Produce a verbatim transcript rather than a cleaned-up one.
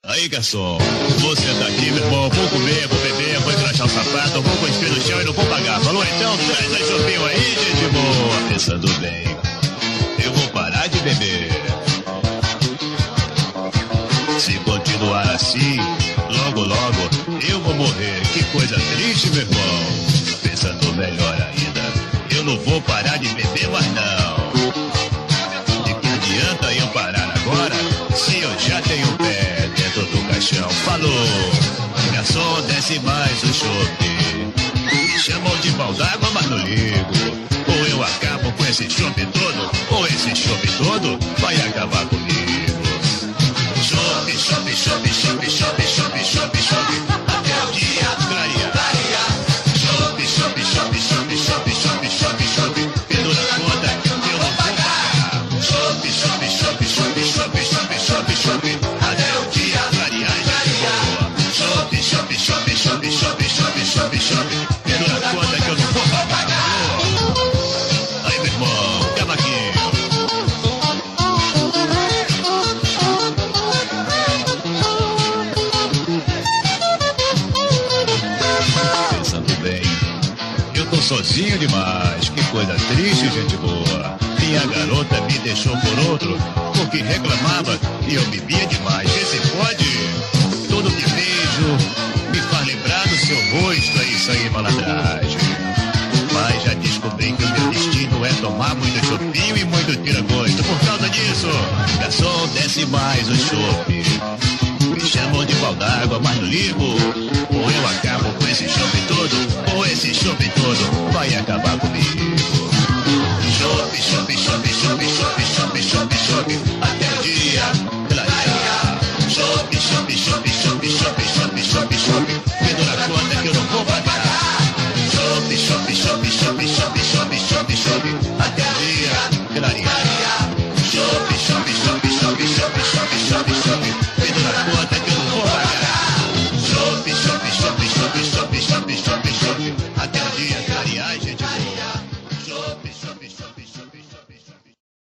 Aí, garçom, você tá aqui, meu irmão, vou comer, vou beber, vou engraxar o sapato, vou cuspir no chão e não vou pagar. Falou então? Traz a chopinho aí, gente boa. Pensando bem, eu vou parar de beber. Se continuar assim, logo, logo, eu vou morrer. Que coisa triste, meu irmão. Pensando melhor ainda, eu não vou parar de beber mais não. De que adianta eu parar agora, se eu já tenho o pé dentro do caixão? Falou, garçom, desce mais o chope. Me chamam de pau d'água, mas não ligo. Ou eu acabo com esse chope todo, ou esse chope todo vai acabar comigo. Chope, chope, chope, chope, chope, chope, chope, chope, até o dia clarear. Chope, chope, chope, chope, chope, chope, chope, chope, pendura a conta que eu não vou pagar. Chope, chope, chope, chope, chope, chope, chope, chope, até o dia clarear, gente boa. Chope, chope, chope, chope, chope, chope, chope, chope, pendura a conta que eu não vou pagar. Aí, meu irmão, cavaquinho. Sozinho demais, que coisa triste, gente boa. Minha garota me deixou por outro, porque reclamava e eu bebia demais. Vê se pode, tudo que vejo me faz lembrar do seu rosto, é isso aí, malandragem. Mas já descobri que o meu destino é tomar muito chopinho e muito tira-gosto. Por causa disso, garçom, desce mais o chope. Me chamam de pau d'água, mas não ligo. Ou eu acabo com esse chope todo, ou esse chope todo vai acabar comigo. Chope, chope, chope, chope, chope, chope, chope, chope, até o dia clarear. Chope, chope, chope, chope, chope, chope, chope, chope, pendura a conta que eu não vou pagar. Chope, chope, chope,